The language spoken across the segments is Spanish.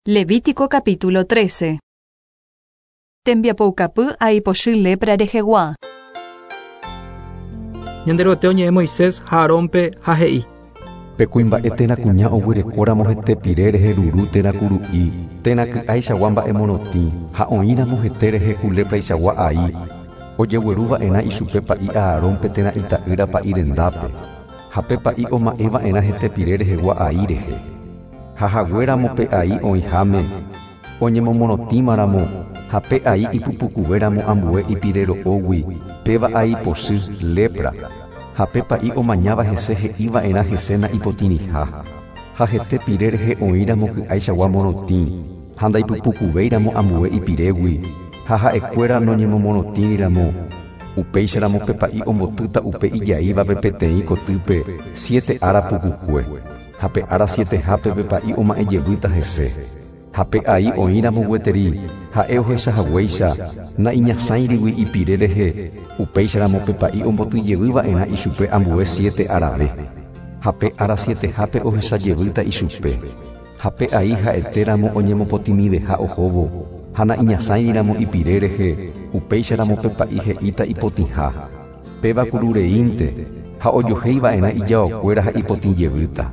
Levítico capítulo 13. Tembiapoucapy aipochý lepra rehegua. Ñanderoteo ñe'ẽ Moisés ha Arónpe ha he'i. Pekuimba'e térã kuña oguerekóramo hetepire reheruru térã kuru'i, térã ky'aichagua mba'emonotĩ ha oĩramo hete reheku lepra ichagua ai. Ojegueruva'erã ichupe pa'i Arónpe térã ita'ýra pa'i rendápe. Ha pe pa'i oma'ẽva'erã hetepire rehegua ai rehe. Ha haguéramo pe ai oĩháme oñemomonotímaramo ha pe ai ipupukuvéramo ambue ipire ro'ógui péva ai posy lepra. Ha pe pa'i omañáva hese he'íva'erã heséna ipotĩriha. Ha hetepire rehe oĩramo ky'aichagua morotĩ ha ndaipupukuvéiramo ambue ipirégui. Ha ha'ekuéra noñemomonotĩramo upéicharamo pe pa'i ombotýta upe ijaívape peteĩ kotýpe 7 ára pukukue. Ha pe ára 7 hápe pe pa'i oma'ẽjevýta hese. Ha pe ai oĩramo gueteri ha'e ohechahaguéicha na'iñasãirigui ipire rehe upéicharamo pe pa'i ombotyjevýva'erã ichupe ambue 7 árave. Ha pe ára 7 hápe ohechajevýta ichupe. Ha pe ai ha'etéramo oñemopotĩmiveha ohóvo ha na'iñasãiriramo ipire rehe upéicharamo pe pa'i he'íta ipotĩha. Péva kurureínte ha ojohéiva'erã ijaokuéra ha ipotĩjevýta.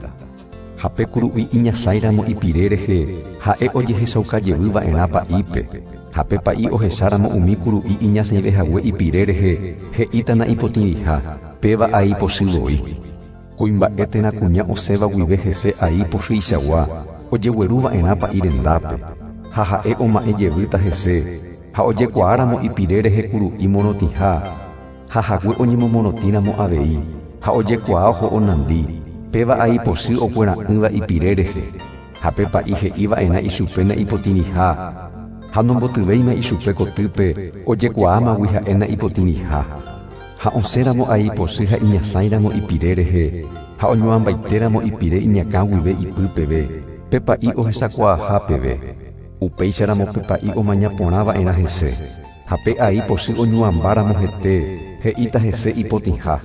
Ha pe kuru'i iñasãiramo ipire rehe ha'e ojehechaukajevýva'erã pa'ípe. Ha pe pa'i ohecháramo umi kuru'i iñasãivehague ipire rehe he'ítana ipotĩriha péva ai pochývoi. Kuimba'e térã kuña osẽva guive hese ai pochy ichagua ojegueruva'erã pa'i rendápe. Ha ha'e oma'ẽjevýta hese ha ojekuaáramo ipire rehe kuru'i morotĩha ha hague oñemomonotíramo avei ha ojekuaa oho'onandi. Péva ai posy okuera'ỹva ipire rehe. Ha pe pa'i he'íva'erã ichupéna ipotĩriha ha nombotyvéima ichupe kotýpe ojekuaámagui ha'éna ipotĩriha. Ha osẽramo ai posy ha iñasãiramo ipire rehe ha oñoambaitéramo ipire iñakã guive ipy peve pe pa'i ohechakuaaha peve. Upéicharamo pe pa'i omañaporãva'erã hese. Ha pe ai posy oñuambáramo hete he'íta hese ipotĩha.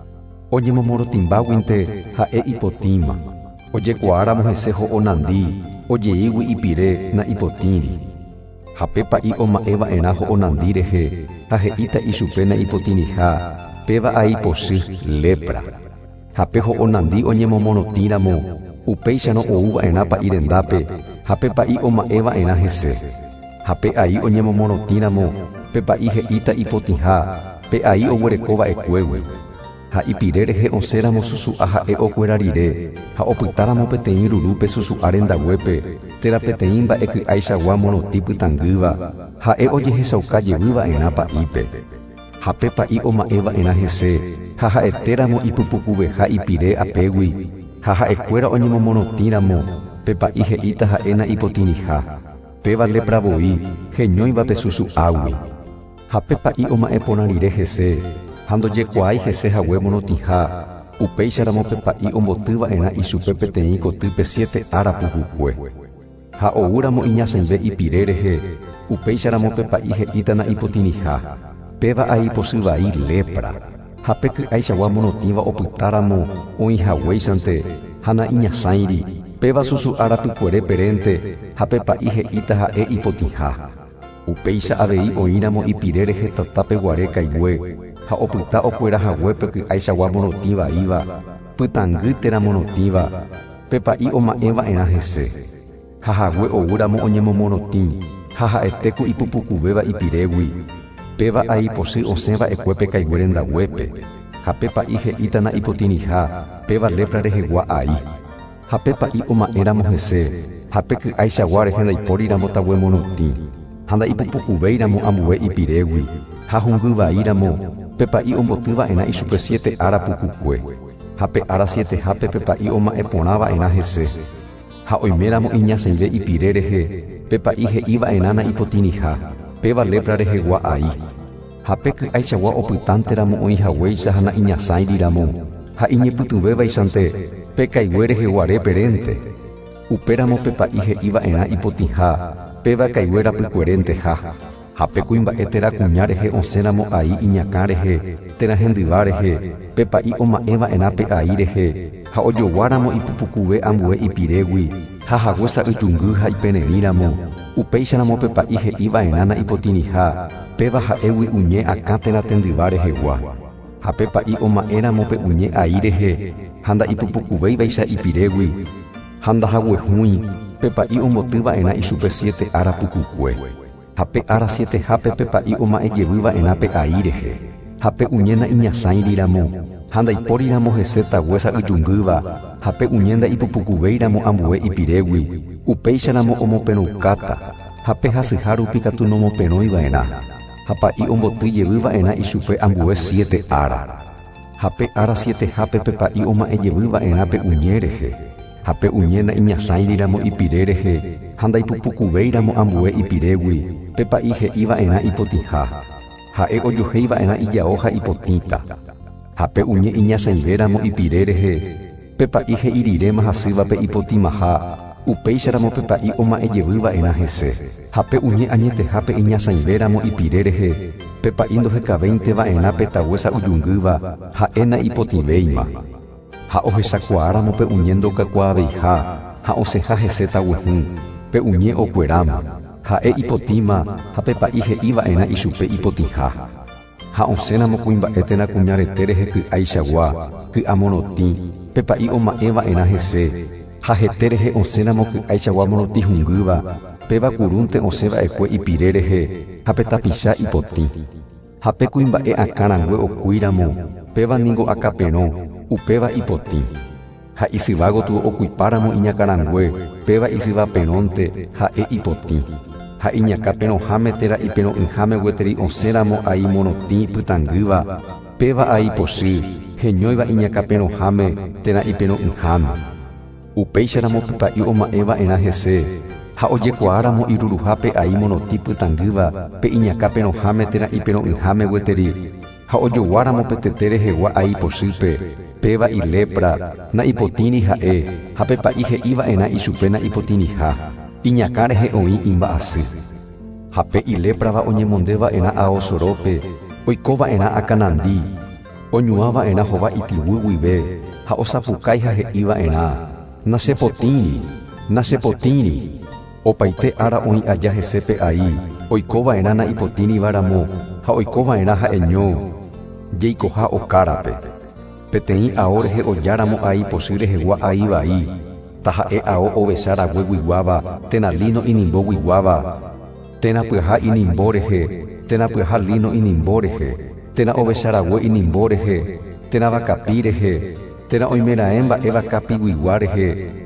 Oñemomorotimbáguinte ha'e ipotĩma. Ojekuaáramo hese ho'onandi ojeígui ipire na ipotĩri. Ha pe pa'i oma'ẽva'erã ho'onandi rehe ha he'íta ichupe na ipotĩriha péva ai posy lepra. Ha pe ho'onandi oñemomorotíramo upéicharõ oúva'erã pa'i rendápe ha pe pa'i oma'ẽva'erã hese. Ha pe ai oñemomorotíramo pe pa'i he'íta ipotĩha pe ai oguerekova'ekuégui. Ha ipire rehe osẽramo susu'a ha'e okuera rire ha opytáramo peteĩ rurúpe susu'a rendaguépe térã peteĩ mba'eky'aichagua morotĩ pytangýva ha'e ojehechaukajevýva'erã pa'ípe. Ha pe pa'i oma'ẽva'erã hese ha ha'etéramo ipupukuveha ipire apégui ha ha'ekuéra oñemomorotíramo pe pa'i he'íta ha'éna ipotĩriha péva lepravoi heñóivape susu'águi. Ha pe pa'i oma'ẽ rire hese ha ndojekuaái hesehague morotĩha upéicharamo pe pa'i ombotýva'erã ichupe peteĩ kotýpe 7 ára pukukue. Ha oúramo iñasãive ipire rehe upéicharamo pe pa'i he'ítana ipotĩriha péva ai posy vai lepra. Ha pe ky'aichagua morotĩva opytáramo oĩhaguéichante ha na'iñasãiri péva susu'a rapykuere perente ha pe pa'i he'íta ha'e ipotĩha. Upéicha avei oĩramo ipire rehe tata peguare kaigue ha opyta okuerahaguépe ky'aichagua morotĩ vaíva pytangýtera morotĩva pe pa'i oma'ẽva'erã hese. Ha hague oúramo oñemomorotĩ ha ha'etéku ipupukuvéva ipirégui péva ai posy osẽva'ekuépe kaigue rendaguépe. Ha pe pa'i he'ítana ipotĩriha péva lepra rehegua ai. Ha pe pa'i oma'éramo hese ha pe ky'aichagua rehe ndaipóriramo tague morotĩ ha ndaipupukuvéiramo ambue ipirégui ha hũngyvaíramo pe pa'i ombotýva'erã ichupe 7 ára pukukue. Ha pe ára 7 hápe pe pa'i oma'ẽporãva'erã hese. Ha oiméramo iñasãive ipire rehe pe pa'i he'íva'erã na ipotĩriha péva lepra rehegua ai. Ha pe ky'aichagua opytánteramo oĩhaguéicha ha na'iñasãiriramo ha iñepytyvévaichante pe kaigue reheguare perente. Upéramo pe pa'i he'íva'erã ipotĩha péva kaigue rapykuerenteha. Hape kuimba'e térã kuña rehe osẽramo ai iñakã rehe térã hendyva rehe pepa'i oma'ẽva'erã pe ai rehe ha ojoguáramo ipupukuve ambue ipirégui ha hague sa'yjungy ha ipenerĩramo upéicharamo pepa'i he'iva'erãna ipotĩriha péva ha'égui uñe akã térã tendyva rehegua ha pepa'i oma'ẽramo pe uñe ai rehe ha nda'ipupukuvéivaicha ipirégui ha ndahaguehũi pepa'i ombotýva'erã ichupe 7 ára pukukue. Hape ára 7 hápe pepa'i oma'ejevýva'erã pe ai rehe hape uñéna iñasãiriramo ha ndaipóriramo hese tague sa'yjungýva hape uñénda ipupukuvéiramo ambue ipirégui upéicharamo omoperũkáta hape hasyha rupi katu nomoperõiva'erã ha pa'i ombotýjevýva'erã ichupe ambue 7 ára hape ára 7 hápe pepa'i oma'ejevýva'erã pe uñé rehe hape uñéna iñasãiriramo ipire rehe ha ndaipupukuvéiramo ambue ipirégui pepa'i he'iva'erã ipotĩha ha'e ojohéiva'erã ijao ha ipotĩta hape uñe iñasãivéramo ipire rehe pepa'i he'iriréma hasývape ipotĩmaha upéicharamo pepa'i oma'ejevýva'erã hese hape uñe añetehápe iñasãivéramo ipire rehe pepa'i ndohekavéinteva'erã petague sa'yjungýva ha'éna ipotĩvéima ha ohechakuaáramo pe uñe ndokakuaaveiha ha osẽha hese taguehũ pe uñe okueráma ha'e ipotĩma ha pepa'i he'iva'erã ichupe ipotĩha ha osẽramo kuimba'e térã kuñarete rehe ky'aichagua ky'amorotĩ pepa'i oma'ẽva'erã hese ha hete rehe osẽramo ky'aichagua morotĩ hũngýva péva kurúnte osẽva'ekue ipire rehe ha petapicha ipotĩ hape kuimba'e akãrangue okúiramo péva ningo akaperõ upéva ipotĩ ha isyvágotu okuipáramo iñakarangue péva isyvaperõnte ha'e ipotĩ ha iñakaperõháme térã ipero'ỹháme gueteri osẽramo ai morotĩ pytangýva péva ai pochy heñóiva iñakaperõháme térã ipero'ỹháme upéicharamo pepa'i oma'ẽva'erã hese ha ojekuaáramo iruruhápe ai morotĩ pytangýva pe iñakaperõháme térã ipero'ỹháme gueteri ha ojoguáramo petete rehegua ai pochýpe péva ilépra na ipotĩri ha'e ha pepa'i he'iva'erã ichupe na ipotĩriha iñakã rehe oĩ imba'asy hape iléprava oñemondeva'erã aosorópe oikova'erã akanandi oñuãva'erã hova itivy guive ha osapukái ha he'iva'erã nachepotĩri opaite ára oĩ aja hese pe ai oikova'erã na ipotĩrivaramo ha oikova'erã ha'eño jeikoha okárape peteĩ ao rehe ojáramo ai pochy rehegua ai vai taha'e ao ovecharague guiguáva térã lino inimbo guiguáva térã pyahã inimbo rehe térã pyahã lino inimbo rehe térã ovecharague inimbo rehe térã vakapi rehe térã oimeraẽ mba'e vakapi guigua rehe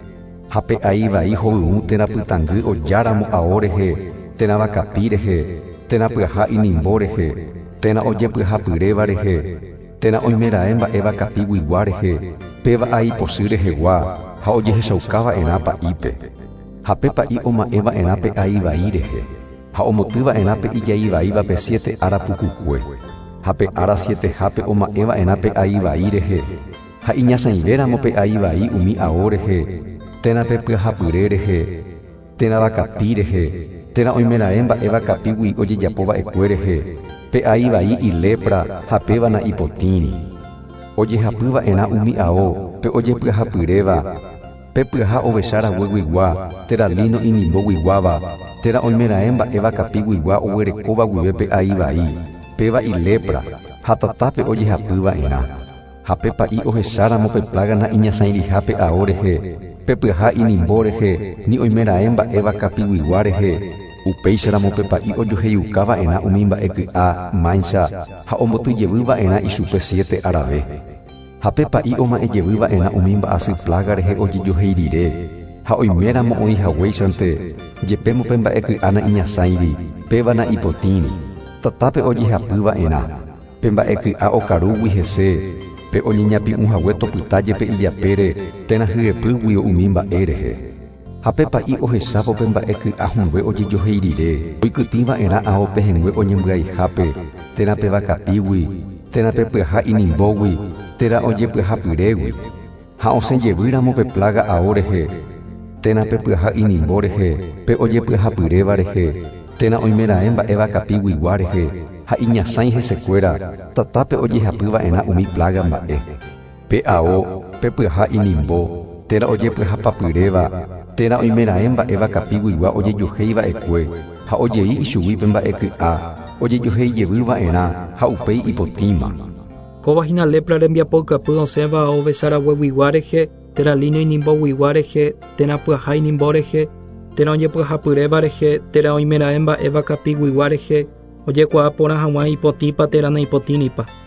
hape ai vai hovyũ térã pytangy ojáramo ao rehe térã vakapi rehe térã pyahã inimbo rehe térã ojepyhapyréva rehe térã oimeraẽ mba'e vakapi guigua rehe péva ai pochy rehegua ha ojehechaukáva'erã pa'ípe ha pepa'i oma'ẽva'erã pe ai vai rehe ha omotýva'erã pe ijai vaíva pe 7 ára pukukue ha pe ára 7 hápe oma'ẽva'erã pe ai vai rehe ha iñasãivéramo pe ai vai umi ao rehe térã pe pyahapyre rehe térã vakapi rehe térã oimeraẽ mba'e vakapigui ojejapova'ekue rehe pe ai vai ilépra ha péva na ipotĩri ojehapýva'erã umi ao pe ojepyahapyréva pe pyahã ovecharague guigua térã lino inimbo guiguáva térã oimeraẽ mba'e vakapi guigua oguerekóva guive pe ai vai péva ilépra ha tatápe ojehapýva'erã ha pepa'i ohecháramo pe plágana iñasãiriha pe ao rehe pe pyahã inimbo rehe ni oimeraẽ mba'e vakapi guigua rehe upéicharamo pepa'i ojoheiukáva'erã umi mba'e ky'a máicha ha ombotyjevýva'erã ichupe 7 arave ha pepa'i oma'ejevýva'erã umi mba'asy plága rehe ojejoheirire ha oiméramo oĩhaguéichante jepémo pe mba'e ky'ána iñasãiri péva na ipotĩri tatápe ojehapýva'erã pe mba'e ky'a okarúgui hese pe oñeñapi'ũhague topytáje pe ijapére térã hyepýgui umi mba'e rehe ha pepa'i ohechápo pe mba'e ky'a hũve ojejoheirire oikytĩva'erã ao pehẽngue oñembyaihápe térã pe vakapígui térã pe pyahã inimbógui térã ojepyahapyrégui ha osẽjevýramo pe plága ao rehe térã pe pyahã inimbo rehe pe ojepyahapyréva rehe térã oimeraẽ mba'éva kapi guiguárehe ha iñasãi hesekuéra tatápe ojehapyva'erã umi plaga mba'e. Pe ao, pe pyha inimbo, térã ojepyhapapyréva, térã oimeraẽ mba'éva kapi guigua ojejuhéiva'ekue ha ojei ichugui mba'e ky'a, ojejuhéijevýva'erã ha upéi ipotíma. Kovahína lepra rembiapokapy osẽva aove charague guiguárehe, térã líno inimbo guiguárehe, térã pyha inimbórehe, térã ojepyhapyrévarehe, térã oimeraẽ mba'éva kapi guiguárehe, ojekuaa porã hag̃ua ipotípa térã naipotĩripa.